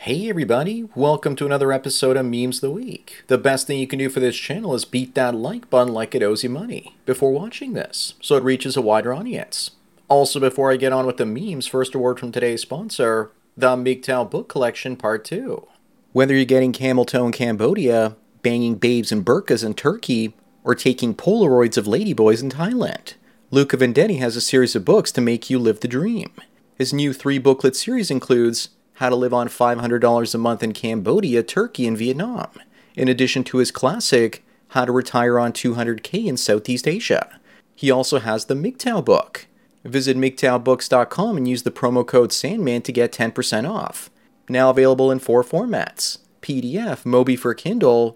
Hey everybody, welcome to another episode of Memes of the Week. The best thing you can do for this channel is beat that like button like it owes you money before watching this, so it reaches a wider audience. Also, before I get on with the memes, first a word from today's sponsor, the MGTOW Book Collection Part 2. Whether you're getting camel toe in Cambodia, banging babes in burqas in Turkey, or taking Polaroids of ladyboys in Thailand, Luca Vendetti has a series of books to make you live the dream. His new 3-booklet series includes How to Live on $500 a Month in Cambodia, Turkey, and Vietnam, in addition to his classic, How to Retire on $200K in Southeast Asia. He also has the MGTOW book. Visit MGTOWbooks.com and use the promo code SANDMAN to get 10% off. Now available in 4 formats, PDF, Mobi for Kindle,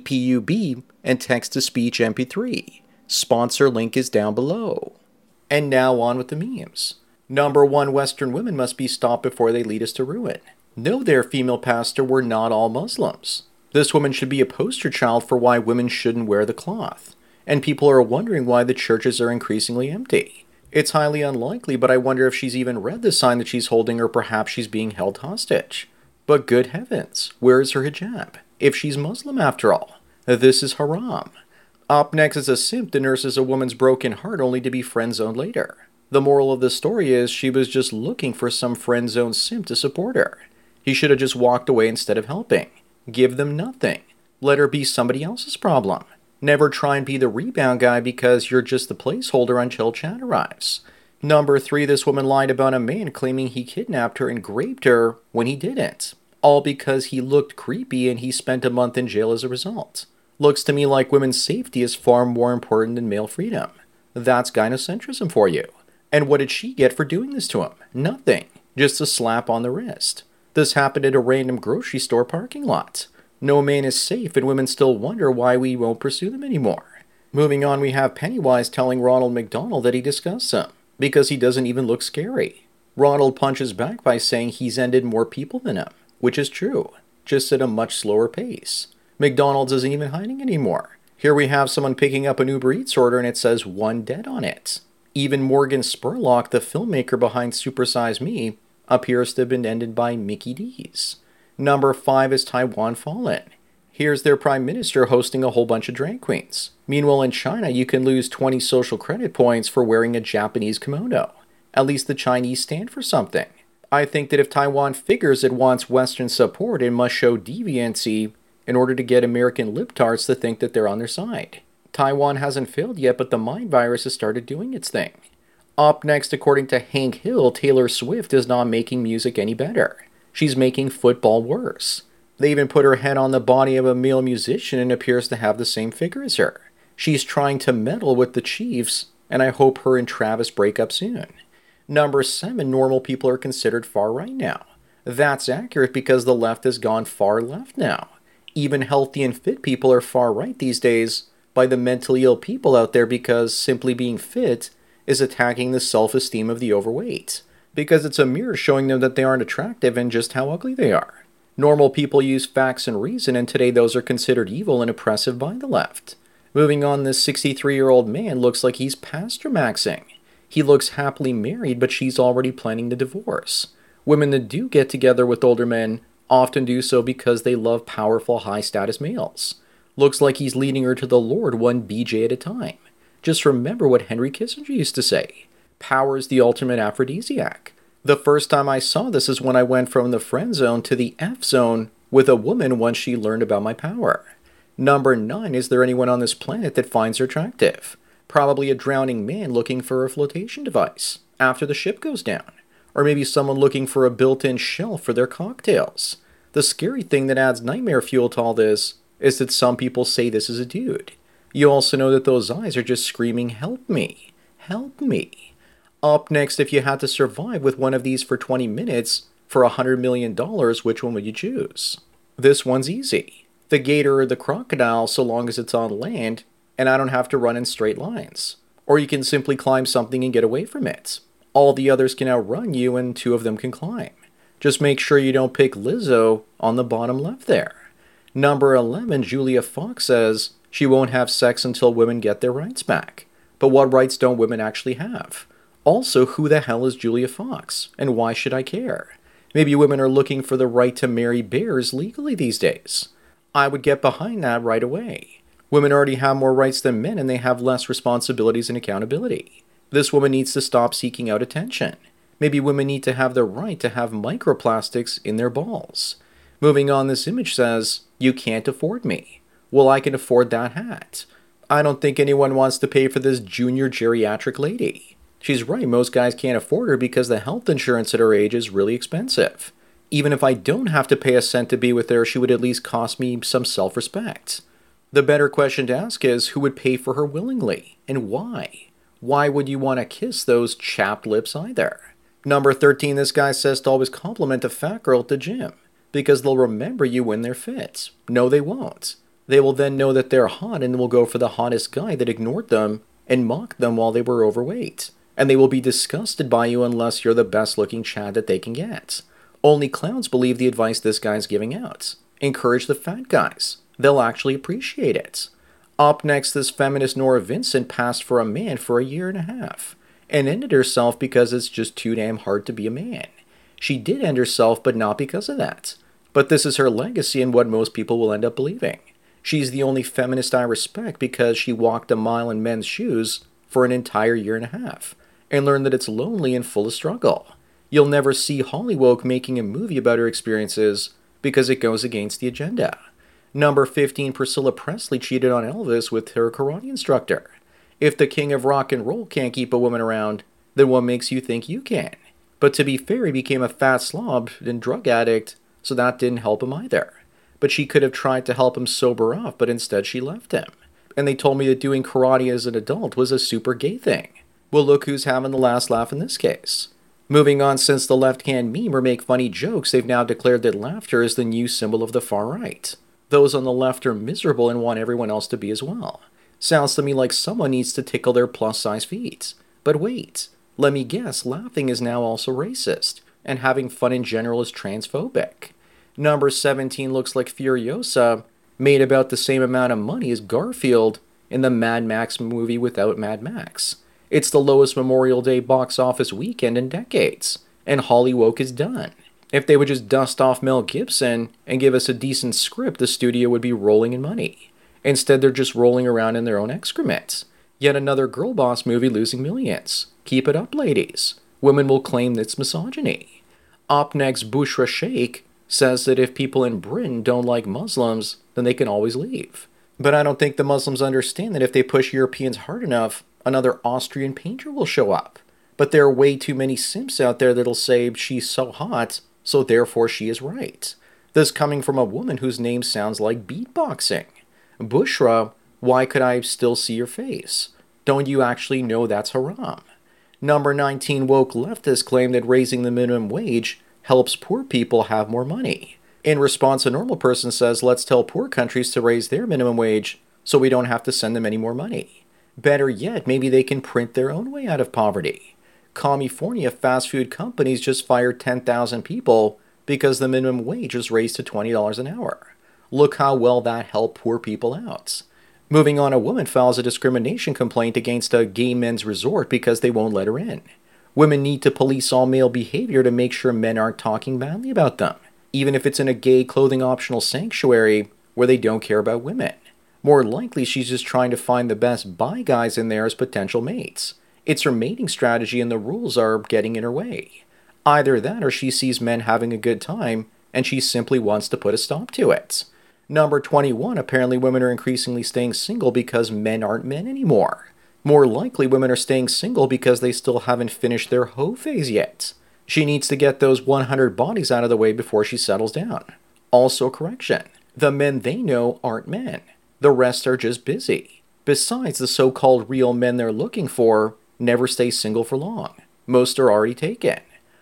EPUB, and text-to-speech MP3. Sponsor link is down below. And now on with the memes. Number 1, Western women must be stopped before they lead us to ruin. No there, female pastor, we're not all Muslims. This woman should be a poster child for why women shouldn't wear the cloth. And people are wondering why the churches are increasingly empty. It's highly unlikely, but I wonder if she's even read the sign that she's holding or perhaps she's being held hostage. But good heavens, where is her hijab? If she's Muslim after all. This is haram. Up next is a simp that nurses a woman's broken heart only to be friend-zoned later. The moral of the story is she was just looking for some friend-zoned simp to support her. He should have just walked away instead of helping. Give them nothing. Let her be somebody else's problem. Never try and be the rebound guy because you're just the placeholder until chat arrives. Number 3, this woman lied about a man claiming he kidnapped her and raped her when he didn't. All because he looked creepy and he spent a month in jail as a result. Looks to me like women's safety is far more important than male freedom. That's gynocentrism for you. And what did she get for doing this to him? Nothing. Just a slap on the wrist. This happened at a random grocery store parking lot. No man is safe and women still wonder why we won't pursue them anymore. Moving on, we have Pennywise telling Ronald McDonald that he disgusts him because he doesn't even look scary. Ronald punches back by saying he's ended more people than him, which is true, just at a much slower pace. McDonald's isn't even hiding anymore. Here we have someone picking up an Uber Eats order and it says 1 dead on it. Even Morgan Spurlock, the filmmaker behind Super Size Me, appears to have been ended by Mickey D's. Number 5 is Taiwan Fallen. Here's their prime minister hosting a whole bunch of drag queens. Meanwhile, in China, you can lose 20 social credit points for wearing a Japanese kimono. At least the Chinese stand for something. I think that if Taiwan figures it wants Western support, it must show deviancy in order to get American libtards to think that they're on their side. Taiwan hasn't failed yet, but the mind virus has started doing its thing. Up next, according to Hank Hill, Taylor Swift is not making music any better. She's making football worse. They even put her head on the body of a male musician and appears to have the same figure as her. She's trying to meddle with the Chiefs, and I hope her and Travis break up soon. Number 7, normal people are considered far right now. That's accurate because the left has gone far left now. Even healthy and fit people are far right these days by the mentally ill people out there because simply being fit is attacking the self-esteem of the overweight. Because it's a mirror showing them that they aren't attractive and just how ugly they are. Normal people use facts and reason, and today those are considered evil and oppressive by the left. Moving on, this 63-year-old man looks like he's pastor maxing. He looks happily married, but she's already planning the divorce. Women that do get together with older men often do so because they love powerful, high-status males. Looks like he's leading her to the Lord one BJ at a time. Just remember what Henry Kissinger used to say. Power is the ultimate aphrodisiac. The first time I saw this is when I went from the friend zone to the F zone with a woman once she learned about my power. Number 9, is there anyone on this planet that finds her attractive? Probably a drowning man looking for a flotation device after the ship goes down. Or maybe someone looking for a built-in shelf for their cocktails. The scary thing that adds nightmare fuel to all this is that some people say this is a dude. You also know that those eyes are just screaming, help me, help me. Up next, if you had to survive with one of these for 20 minutes for $100 million, which one would you choose? This one's easy. The gator or the crocodile, so long as it's on land, and I don't have to run in straight lines. Or you can simply climb something and get away from it. All the others can outrun you and 2 of them can climb. Just make sure you don't pick Lizzo on the bottom left there. Number 11, Julia Fox says she won't have sex until women get their rights back. But what rights don't women actually have? Also, who the hell is Julia Fox? And why should I care? Maybe women are looking for the right to marry bears legally these days. I would get behind that right away. Women already have more rights than men and they have less responsibilities and accountability. This woman needs to stop seeking out attention. Maybe women need to have the right to have microplastics in their balls. Moving on, this image says, "You can't afford me." Well, I can afford that hat. I don't think anyone wants to pay for this junior geriatric lady. She's right, most guys can't afford her because the health insurance at her age is really expensive. Even if I don't have to pay a cent to be with her, she would at least cost me some self-respect. The better question to ask is, who would pay for her willingly, and why? Why would you want to kiss those chapped lips either? Number 13, this guy says to always compliment a fat girl at the gym, because they'll remember you when they're fit. No, they won't. They will then know that they're hot and will go for the hottest guy that ignored them and mocked them while they were overweight. And they will be disgusted by you unless you're the best looking Chad that they can get. Only clowns believe the advice this guy's giving out. Encourage the fat guys. They'll actually appreciate it. Up next, this feminist Nora Vincent passed for a man for a year and a half and ended herself because it's just too damn hard to be a man. She did end herself, but not because of that. But this is her legacy and what most people will end up believing. She's the only feminist I respect because she walked a mile in men's shoes for an entire year and a half and learned that it's lonely and full of struggle. You'll never see Hollywood making a movie about her experiences because it goes against the agenda. Number 15, Priscilla Presley cheated on Elvis with her karate instructor. If the king of rock and roll can't keep a woman around, then what makes you think you can? But to be fair, he became a fat slob and drug addict, so that didn't help him either. But she could have tried to help him sober up, but instead she left him. And they told me that doing karate as an adult was a super gay thing. Well, look who's having the last laugh in this case. Moving on, since the left can meme or make funny jokes, they've now declared that laughter is the new symbol of the far right. Those on the left are miserable and want everyone else to be as well. Sounds to me like someone needs to tickle their plus-size feet. But wait, let me guess, laughing is now also racist, and having fun in general is transphobic. Number 17 looks like Furiosa made about the same amount of money as Garfield in the Mad Max movie without Mad Max. It's the lowest Memorial Day box office weekend in decades, and Hollywood is done. If they would just dust off Mel Gibson and give us a decent script, the studio would be rolling in money. Instead, they're just rolling around in their own excrement. Yet another girl boss movie losing millions. Keep it up, ladies. Women will claim it's misogyny. Up next, Bushra Sheikh says that if people in Britain don't like Muslims, then they can always leave. But I don't think the Muslims understand that if they push Europeans hard enough, another Austrian painter will show up. But there are way too many simps out there that'll say she's so hot, so therefore she is right. This coming from a woman whose name sounds like beatboxing. Bushra, why could I still see your face? Don't you actually know that's haram? Number 19, woke leftists claim that raising the minimum wage helps poor people have more money. In response, a normal person says, let's tell poor countries to raise their minimum wage so we don't have to send them any more money. Better yet, maybe they can print their own way out of poverty. California fast food companies just fired 10,000 people because the minimum wage was raised to $20 an hour. Look how well that helped poor people out. Moving on, a woman files a discrimination complaint against a gay men's resort because they won't let her in. Women need to police all male behavior to make sure men aren't talking badly about them, even if it's in a gay clothing optional sanctuary where they don't care about women. More likely, she's just trying to find the best bi guys in there as potential mates. It's her mating strategy and the rules are getting in her way. Either that or she sees men having a good time and she simply wants to put a stop to it. Number 21, apparently women are increasingly staying single because men aren't men anymore. More likely, women are staying single because they still haven't finished their hoe phase yet. She needs to get those 100 bodies out of the way before she settles down. Also, correction. The men they know aren't men. The rest are just busy. Besides, the so-called real men they're looking for never stay single for long. Most are already taken.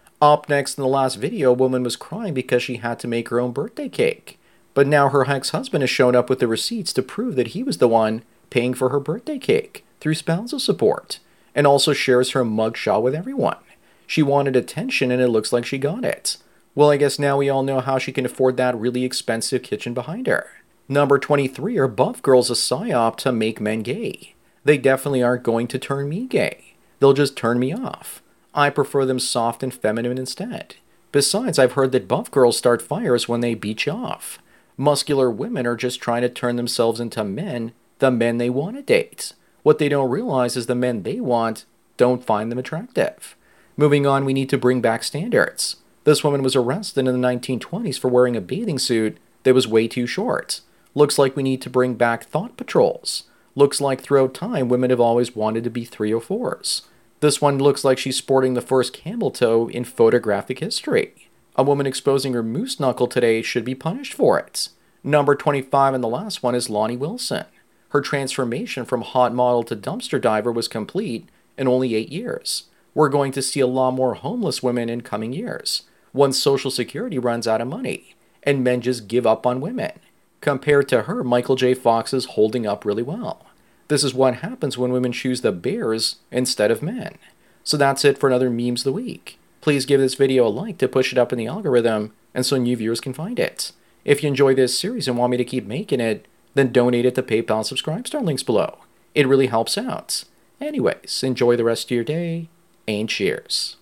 Up next, in the last video, a woman was crying because she had to make her own birthday cake. But now her ex-husband has shown up with the receipts to prove that he was the one paying for her birthday cake through spousal support, and also shares her mugshot with everyone. She wanted attention and it looks like she got it. Well, I guess now we all know how she can afford that really expensive kitchen behind her. Number 23, are buff girls a psyop to make men gay? They definitely aren't going to turn me gay. They'll just turn me off. I prefer them soft and feminine instead. Besides, I've heard that buff girls start fires when they beat you off. Muscular women are just trying to turn themselves into men, the men they want to date. What they don't realize is the men they want don't find them attractive. Moving on, we need to bring back standards. This woman was arrested in the 1920s for wearing a bathing suit that was way too short. Looks like we need to bring back thought patrols. Looks like throughout time, women have always wanted to be 304s. This one looks like she's sporting the first camel toe in photographic history. A woman exposing her moose knuckle today should be punished for it. Number 25 and the last one is Lonnie Wilson. Her transformation from hot model to dumpster diver was complete in only 8 years. We're going to see a lot more homeless women in coming years, once Social Security runs out of money, and men just give up on women. Compared to her, Michael J. Fox is holding up really well. This is what happens when women choose the bears instead of men. So that's it for another Memes of the Week. Please give this video a like to push it up in the algorithm and so new viewers can find it. If you enjoy this series and want me to keep making it, then donate it to PayPal Subscribestar links below. It really helps out. Anyways, enjoy the rest of your day, and cheers.